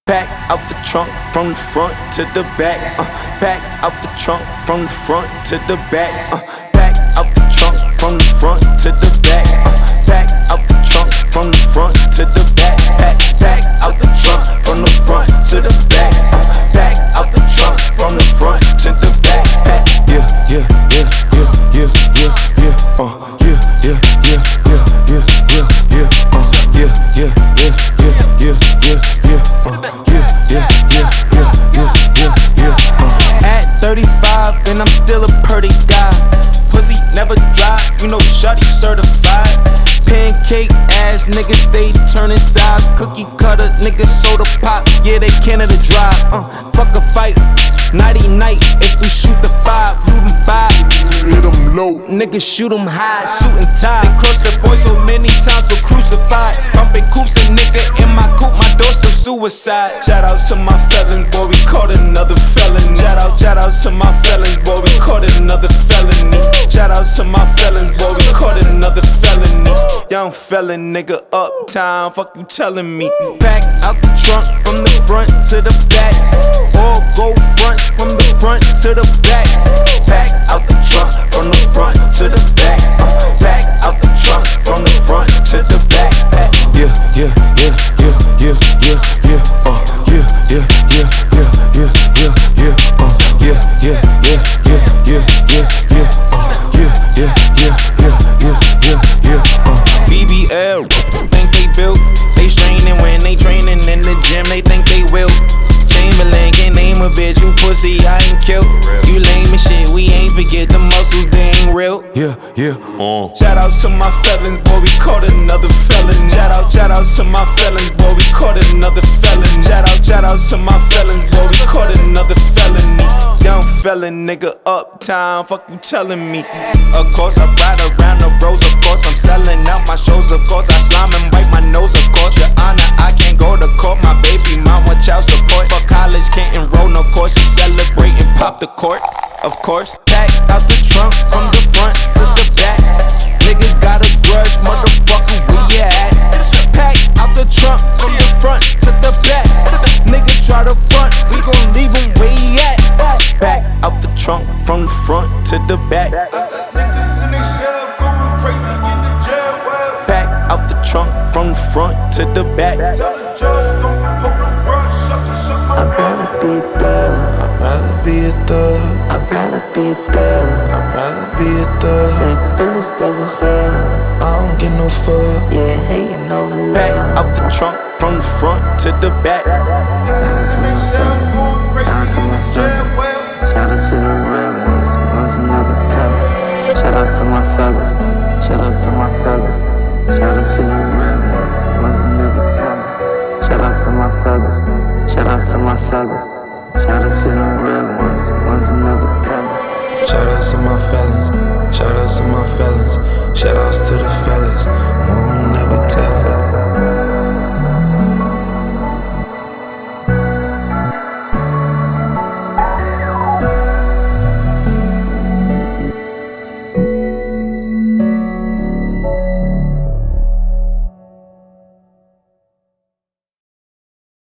Pack out the trunk from the front to the back. Pack out the trunk from the front to the back. Pack out the trunk from the front to the back. Pack out the trunk from the front to the back. Pack out the trunk from the front to the back. Pack out the trunk from the front to the back. Yeah, yeah, yeah, yeah, yeah, yeah, yeah. Yeah, yeah, yeah, yeah, yeah, yeah, yeah. Yeah, yeah, yeah, yeah, yeah, yeah, yeah. Yeah, yeah, yeah, yeah, yeah, yeah, yeah. At 35 and I'm still a pretty guy. Pussy never dry, you know shawty certified. Pancake ass niggas stay turning sides. Cookie cutter niggas soda pop, yeah they Canada Dry. Fuck a fight, nighty night. If we shoot the 5, shoot them 5. Hit them low, niggas shoot them high. Suit and tie, they crossed the boy so many times, so crucified. Bumping coops a nigga in my coupe, my door still suicide. Shout out to my felons, boy we caught another felon. Shout out to my felons, boy we caught another felony. Shout out to my felons, boy we caught another felony. Young felon nigga uptown, fuck you telling me. Pack out the trunk from the front to the back. All gold fronts from the front to the back. Pack out the trunk from the front to the back. Pack out the trunk from the front to the back. Yeah, yeah, yeah, yeah, yeah, yeah, yeah. Yeah, yeah, yeah, yeah, yeah, yeah, yeah. Yeah, yeah, yeah, yeah, yeah, yeah, yeah. Yeah, yeah, yeah, yeah, yeah, yeah, yeah. BBL, think they built. They straining when they training in the gym. They think they will. Chamberlain can't name a bitch. You pussy, I ain't killed. You lame as shit. We ain't forget the muscles. They ain't real. Yeah, yeah. Shout out to my felons, boy. We caught another felon. Shout out to my felons, boy. We caught another felon. Shout out to my felons, boy. We caught another felony. Young felon, nigga uptown. Fuck you telling me. Of course I ride around the roads. Of course I'm selling out my shows. Of course I slime and wipe my nose. Of course your honor, I can't go to court. My baby mama child support. For college can't enroll no course. You celebrate and pop the court. Of course, pack out the trunk from the front to the back. Nigga got a grudge, motherfucker, where you at? Pack out the trunk from the front to the back. Nigga try to front, we gon' leave him where he at. Pack out the trunk from the front to the back. I got niggas in they cell going crazy in the jail. Pack out the trunk from the front to the back. Tell the judge don't hold the brush, suck my I'd rather be a thug. I'd rather be a thug. I'd rather be a thug. Say bullets double hell. I don't get no fuck. Yeah, hating over love. Pack out the trunk from the front to the back. Niggas in they cell going crazy in the jail. Shout out to the real ones, ones who never tell. Shout out to my fellas. Shout out to my fellas. Shout out to the real ones, ones who never tell. Shout out to my fellas. Shout out to my fellas. Shout out to the real ones, ones who never tell me. Shout out to my fellas, shout out to my fellas, shout outs to the fellas.